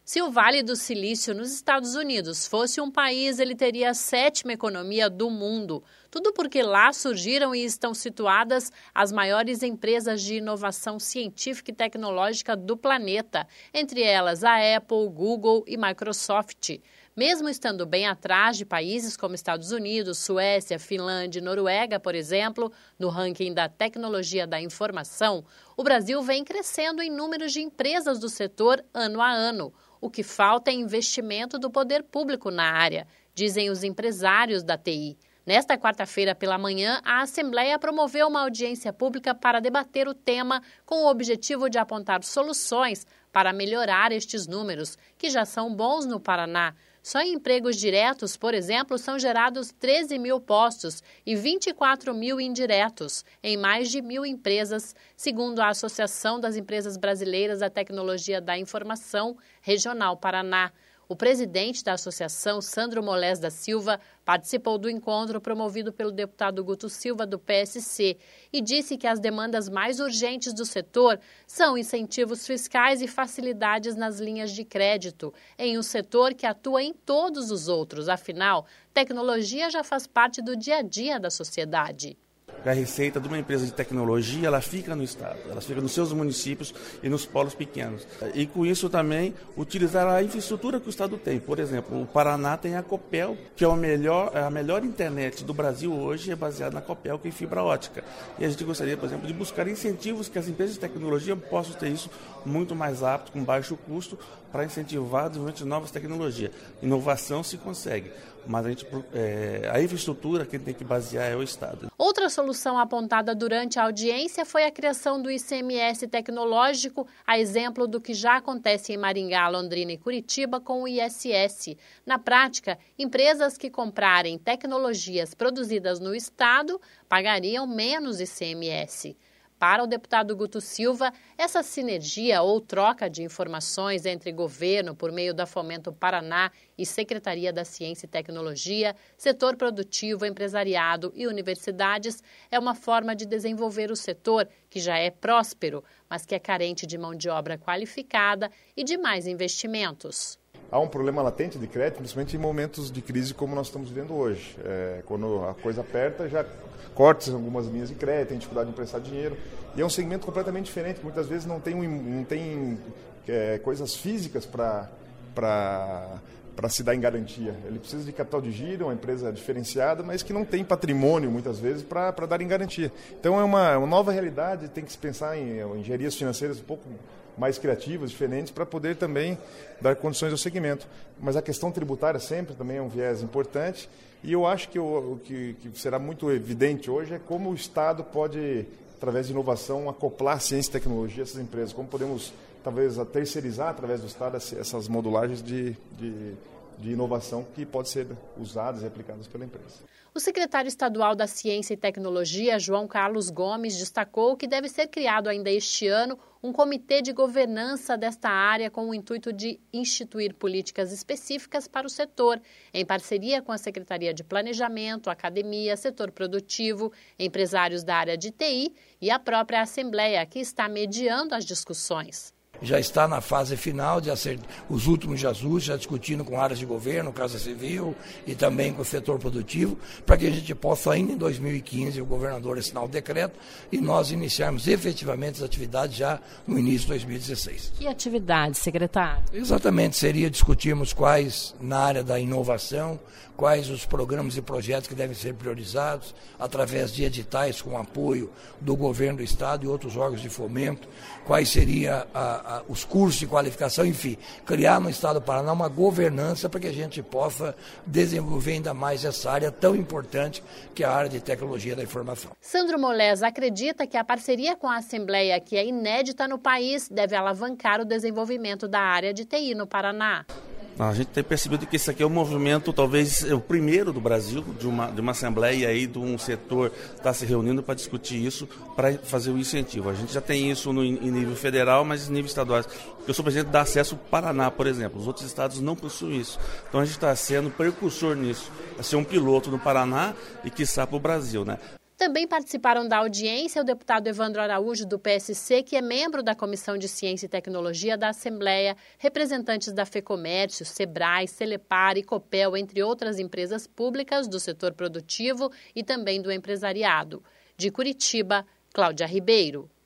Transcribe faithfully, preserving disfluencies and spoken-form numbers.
Se o Vale do Silício nos Estados Unidos fosse um país, ele teria a sétima economia do mundo. Tudo porque lá surgiram e estão situadas as maiores empresas de inovação científica e tecnológica do planeta, entre elas a Apple, Google e Microsoft. Mesmo estando bem atrás de países como Estados Unidos, Suécia, Finlândia e Noruega, por exemplo, no ranking da tecnologia da informação, o Brasil vem crescendo em números de empresas do setor ano a ano. O que falta é investimento do poder público na área, dizem os empresários da T I. Nesta quarta-feira pela manhã, a Assembleia promoveu uma audiência pública para debater o tema com o objetivo de apontar soluções para melhorar estes números, que já são bons no Paraná. Só em empregos diretos, por exemplo, são gerados treze mil postos e vinte e quatro mil indiretos, em mais de mil empresas, segundo a Associação das Empresas Brasileiras da Tecnologia da Informação Regional Paraná. O presidente da associação, Sandro Molés da Silva, participou do encontro promovido pelo deputado Guto Silva, do P S C, e disse que as demandas mais urgentes do setor são incentivos fiscais e facilidades nas linhas de crédito, em um setor que atua em todos os outros. Afinal, tecnologia já faz parte do dia a dia da sociedade. A receita de uma empresa de tecnologia, ela fica no estado, ela fica nos seus municípios e nos polos pequenos. E com isso também utilizar a infraestrutura que o estado tem. Por exemplo, o Paraná tem a Copel, que é o melhor, a melhor internet do Brasil hoje, é baseada na Copel, que é em fibra ótica. E a gente gostaria, por exemplo, de buscar incentivos que as empresas de tecnologia possam ter isso muito mais rápido, com baixo custo, para incentivar o desenvolvimento de novas tecnologias. Inovação se consegue, mas a, gente, é, a infraestrutura quem tem que basear é o estado. Outra solução apontada durante a audiência foi a criação do I C M S tecnológico, a exemplo do que já acontece em Maringá, Londrina e Curitiba com o I S S. Na prática, empresas que comprarem tecnologias produzidas no estado pagariam menos I C M S. Para o deputado Guto Silva, essa sinergia ou troca de informações entre governo por meio da Fomento Paraná e Secretaria da Ciência e Tecnologia, setor produtivo, empresariado e universidades é uma forma de desenvolver o setor que já é próspero, mas que é carente de mão de obra qualificada e de mais investimentos. Há um problema latente de crédito, principalmente em momentos de crise como nós estamos vivendo hoje. É, quando a coisa aperta, já corta algumas linhas de crédito, tem dificuldade de emprestar dinheiro. E é um segmento completamente diferente, muitas vezes não tem, não tem é, coisas físicas para para se dar em garantia. Ele precisa de capital de giro, uma empresa diferenciada, mas que não tem patrimônio, muitas vezes, para dar em garantia. Então é uma, uma nova realidade, tem que se pensar em, em engenharias financeiras um pouco mais criativas, diferentes, para poder também dar condições ao segmento. Mas a questão tributária sempre também é um viés importante, e eu acho que o que, que será muito evidente hoje é como o Estado pode, através de inovação, acoplar ciência e tecnologia a essas empresas, como podemos, talvez, terceirizar, através do Estado, essas modulagens de, de, de inovação que podem ser usadas e aplicadas pela empresa. O secretário estadual da Ciência e Tecnologia, João Carlos Gomes, destacou que deve ser criado ainda este ano um comitê de governança desta área com o intuito de instituir políticas específicas para o setor, em parceria com a Secretaria de Planejamento, Academia, Setor Produtivo, empresários da área de T I e a própria Assembleia, que está mediando as discussões. Já está na fase final de acertar os últimos ajustes, já discutindo com áreas de governo, Casa Civil e também com o setor produtivo, para que a gente possa, ainda em dois mil e quinze, o governador assinar o decreto e nós iniciarmos efetivamente as atividades já no início de dois mil e dezesseis. Que atividades, secretário? Exatamente, seria discutirmos quais, na área da inovação, quais os programas e projetos que devem ser priorizados, através de editais com apoio do governo do Estado e outros órgãos de fomento, quais seriam a, a, os cursos de qualificação, enfim, criar no Estado do Paraná uma governança para que a gente possa desenvolver ainda mais essa área tão importante que é a área de tecnologia da informação. Sandro Molés acredita que a parceria com a Assembleia, que é inédita no país, deve alavancar o desenvolvimento da área de T I no Paraná. A gente tem percebido que esse aqui é um movimento, talvez o primeiro do Brasil, de uma, de uma assembleia aí, de um setor está se reunindo para discutir isso, para fazer o incentivo. A gente já tem isso no, em nível federal, mas em nível estadual. Eu sou presidente da Acesso Paraná, por exemplo. Os outros estados não possuem isso. Então a gente está sendo precursor nisso, a ser um piloto no Paraná e quiçá para o Brasil, né? Também participaram da audiência o deputado Evandro Araújo, do P S C, que é membro da Comissão de Ciência e Tecnologia da Assembleia, representantes da FEComércio, Sebrae, Celepar e Copel, entre outras empresas públicas do setor produtivo e também do empresariado. De Curitiba, Cláudia Ribeiro.